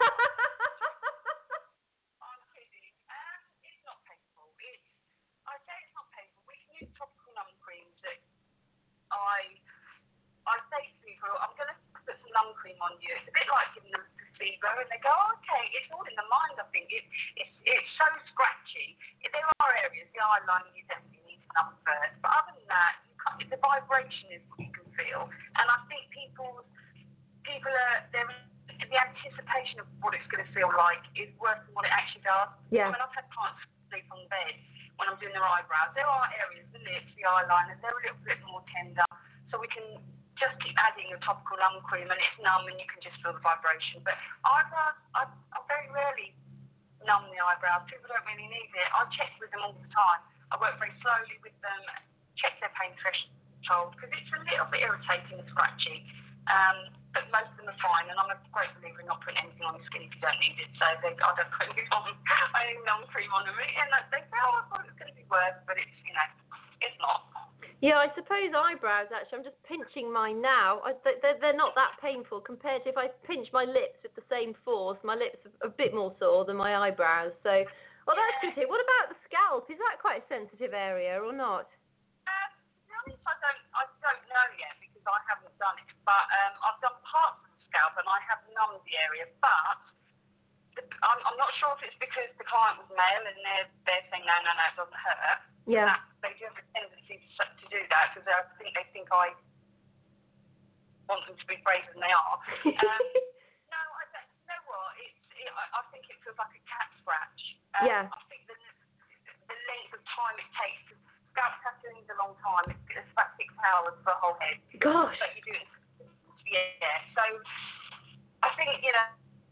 I'm kidding. Um, it's not painful. It's, I say it's not painful. We can use topical numb creams that I, I say to people, I'm going to put some numb cream on you. It's a bit like giving them a placebo, and they go, oh, okay, it's all in the mind, I think. It, it's, it's so scratchy. There are areas, the eyeliner, you definitely need to numb first. But other than that, you can't, the vibration is what you can feel. And I think people, people are, they're, the anticipation of what it's going to feel like is worse than what it actually does. Yeah. I mean, I've had clients sleep on the bed when I'm doing their eyebrows. There are areas, the lips, the eyeliner, they're a little bit more tender. So we can just keep adding a topical numb cream and it's numb and you can just feel the vibration. But eyebrows, I, I very rarely numb the eyebrows. People don't really need it. I check with them all the time. I work very slowly with them, check their pain threshold because it's a little bit irritating and scratchy. Um, but most of them are fine, and I'm a great believer in not putting anything on the skin if you don't need it. So they, I don't put anything on. I only numb cream on them, and they say, "Oh, I thought it was going to be worse," but it's, you know, it's not. Yeah, I suppose eyebrows. Actually, I'm just pinching mine now. I, they're, they're not that painful compared to if I pinch my lips with the same force. My lips are a bit more sore than my eyebrows. So, well, that's good. Here. What about the scalp? Is that quite a sensitive area or not? Um, to be honest, I don't, I don't know yet because I haven't done it. But um, I've done parts of the scalp and I have numbed the area. But the, I'm, I'm not sure if it's because the client was male and they're, they're saying, no, no, no, it doesn't hurt. Yeah. That, they do have a tendency to, to do that because I think they think I want them to be braver than they are. Um, no, I don't. You know what? It's, it, I, I think it feels like a cat scratch. Um, Yeah. I think the, the length of time it takes, because scalp tattooing is a long time. It's, it's about six hours for a whole head. Gosh. But you do it. Yeah. So I think, you know,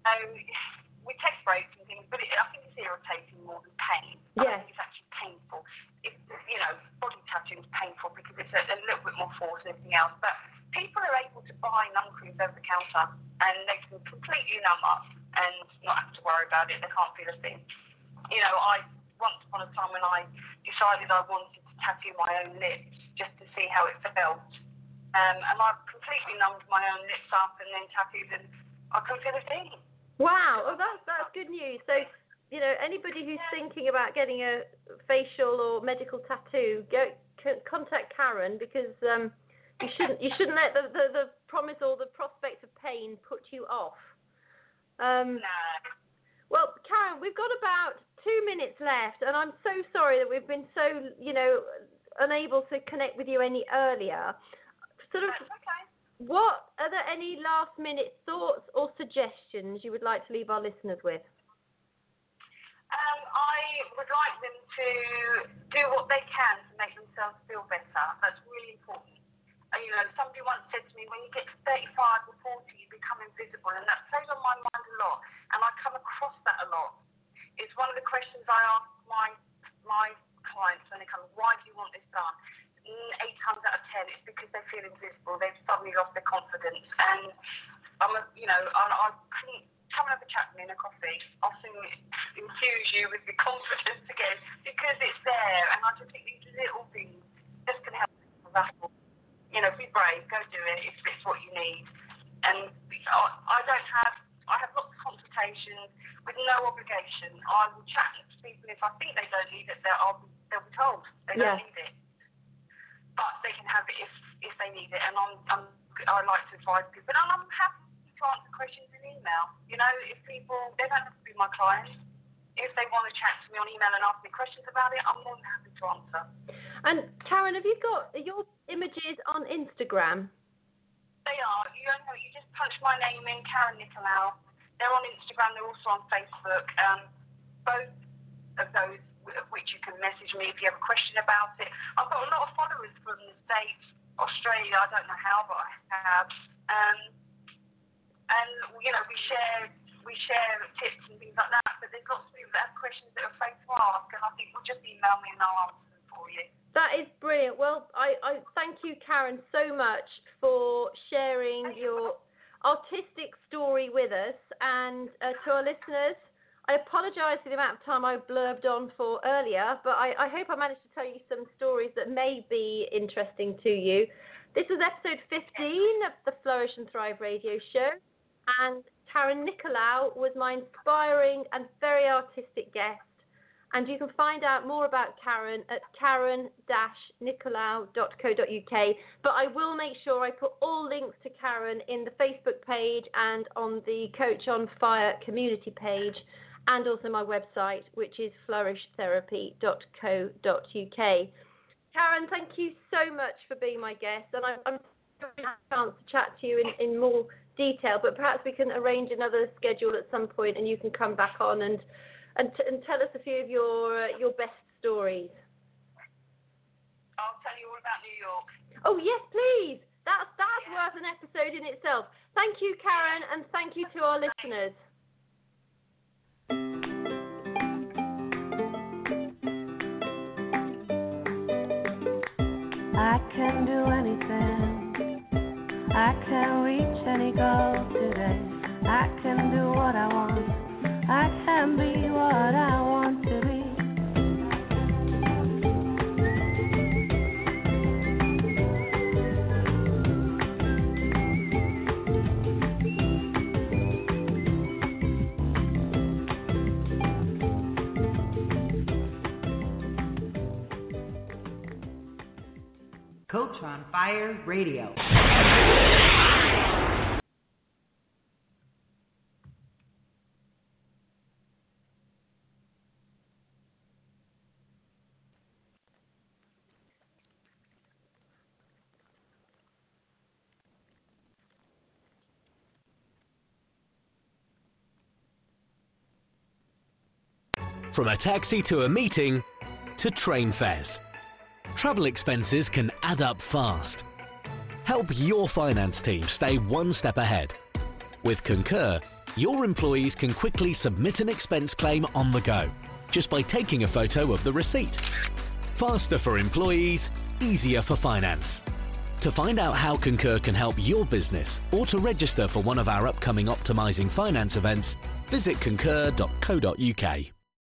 we take breaks and things, but it, I think it's irritating more than pain. Yeah. I think it's actually painful. It, you know, body tattooing is painful because it's a, a little bit more force and everything else. But people are able to buy numb creams over the counter and they can completely numb up and not have to worry about it. They can't feel a thing. You know, I once upon a time when I decided I wanted to tattoo my own lips just to see how it felt, um, and I completely numbed my own lips up and then tattooed them I couldn't feel a thing. Wow, oh, that's that's good news. So, you know, anybody who's thinking about getting a facial or medical tattoo, go c- contact Karen, because um, you shouldn't you shouldn't let the, the, the promise or the prospect of pain put you off. Um, No. Well, Karen, we've got about two minutes left, and I'm so sorry that we've been so, you know, unable to connect with you any earlier. Sort of, That's okay. what are there any last-minute thoughts or suggestions you would like to leave our listeners with? Um, I would like them to do what they can to make themselves feel better. That's really important. Uh, you know, somebody once said to me, when you get to thirty-five or forty, you become invisible, and that plays on my mind a lot, and I come across that a lot. It's one of the questions I ask my my clients when they come, why do you want this done? Eight times out of ten, it's because they feel invisible. They've suddenly lost their confidence, and I'm, a, you know, I, I couldn't come and have a chat with me in a coffee. I'll soon infuse you with the confidence again, because it's there, and I just think these little things just can help people rattle. You know, be brave, go do it if it's what you need. And I, I don't have, I have lots of consultations with no obligation. I will chat to people. If I think they don't need it, they'll, they'll be told they don't Yeah. need it. But they can have it if, if they need it. And I'm, I'm, I like to advise people. And I'm happy to answer questions in email. You know, if people, they don't have to be my clients. If they want to chat to me on email and ask me questions about it, I'm more than happy to answer. And Karen, have you got your images on Instagram? They are. You know, you just punch my name in, Karen Nicolau. They're on Instagram. They're also on Facebook. Um, both of those, of which you can message me if you have a question about it. I've got a lot of followers from the States, Australia. I don't know how, but I have. Um, and you know, we share we share tips and things like that. But there's lots of people that have questions that are afraid to ask, and I think well, just email me and I'll answer them for you. That is brilliant. Well, I, I thank you, Karen, so much for sharing your artistic story with us. And uh, to our listeners, I apologise for the amount of time I blurbed on for earlier, but I, I hope I managed to tell you some stories that may be interesting to you. This was episode fifteen of the Flourish and Thrive radio show, and Karen Nicolau was my inspiring and very artistic guest. And you can find out more about Karen at karen dash nicolau dot co dot uk. But I will make sure I put all links to Karen in the Facebook page and on the Coach on Fire community page, and also my website, which is flourish therapy dot co dot uk. Karen, thank you so much for being my guest. And I, I'm going to have a chance to chat to you in, in more detail, but perhaps we can arrange another schedule at some point and you can come back on and And, t- and tell us a few of your uh, your best stories. I'll tell you all about New York. Oh, yes, please. That's, that's yeah. worth an episode in itself. Thank you, Karen, and thank you to our listeners. I can do anything. I can reach any goal today. I can do what I want. I can be what I want to be. Coach on Fire Radio. From a taxi to a meeting to train fares, travel expenses can add up fast. Help your finance team stay one step ahead. With Concur, your employees can quickly submit an expense claim on the go, just by taking a photo of the receipt. Faster for employees, easier for finance. To find out how Concur can help your business or to register for one of our upcoming Optimizing Finance events, visit concur dot co dot uk.